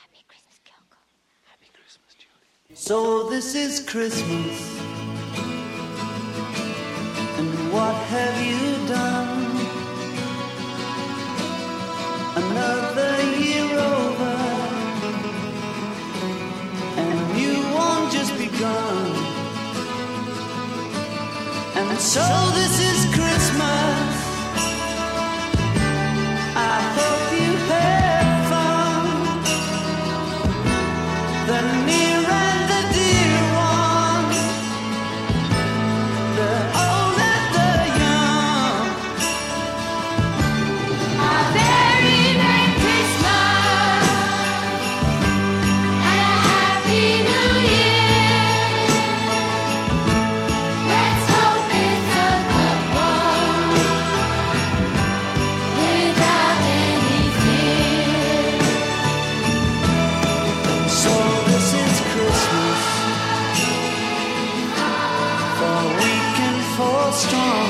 So this is Christmas, and what have you done? Another year over, and you won't just begun. And so this is Christmas, I hope you had fun. The near and the dear ones, the old and the young. A very Merry Christmas and a Happy New Year. Let's hope it's a good one without any fear. So this is Christmas, for weak and for strong,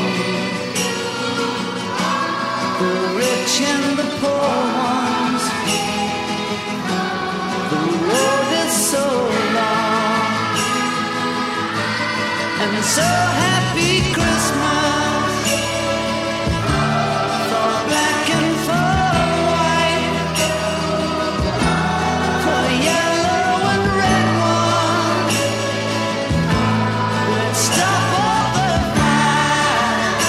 the rich and the poor ones. The road is so long, and so happy Christmas for black and for white, for yellow and red ones. Let's stop all the fights.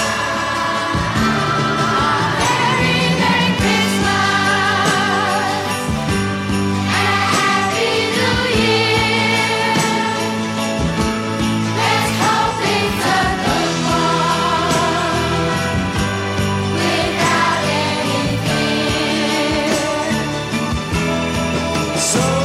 Very Merry Christmas and a Happy New Year. Let's hope it's a good one without any fear. So